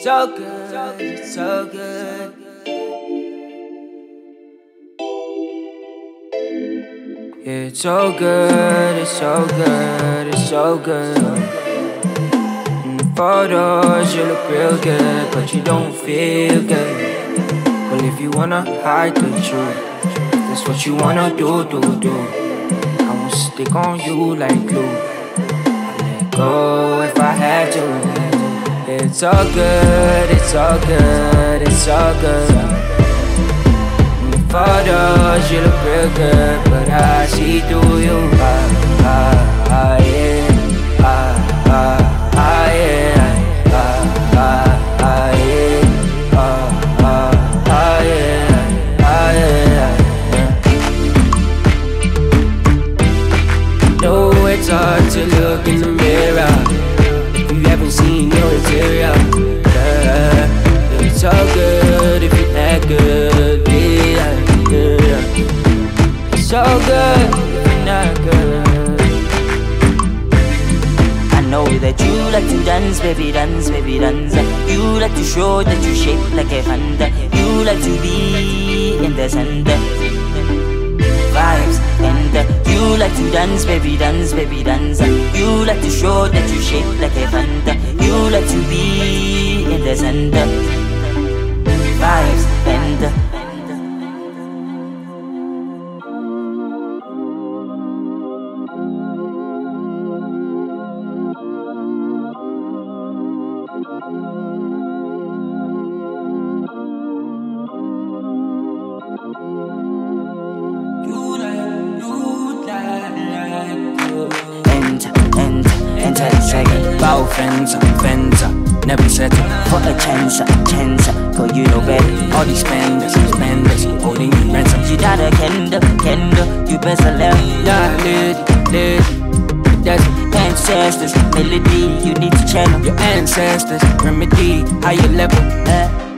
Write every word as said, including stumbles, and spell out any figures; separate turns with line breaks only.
so good, it's so good. It's so good, it's so good, it's so good. In the photos you look real good, but you don't feel good. Well, if you wanna hide the truth, if that's what you wanna do, do, do, I won't stick on you like glue. I'll let go if I had to. It's all good, it's all good, it's all good. Photos, you look real good, but I see through you. Ah, ah, ah, yeah. Ah, ah, ah, yeah. Ah, ah, ah, yeah. Ah, ah, ah, yeah. Ah, yeah, yeah. Know it's hard to look in the mirror if you haven't seen your interior. Yeah. It's all good if you act good, yeah. It's so good, you're not good.
I know that you like to dance, baby, dance, baby, dance. You like to show that you shape like a panda. You like to be in the center. Vibes, and uh, you like to dance, baby, dance, baby, dance. You like to show that you shape like a panda. You like to be in the center. Vibes, and uh, enter the second.
Bow fence, fence, never settle
for a chance, chance. Cause you know better.
All these spenders, spenders, holding you ransom.
You got a candle, candle. You best learn.
Not lit, lit. That's
ancestors, melody. You need to channel
your ancestors, remedy, higher level.
Uh,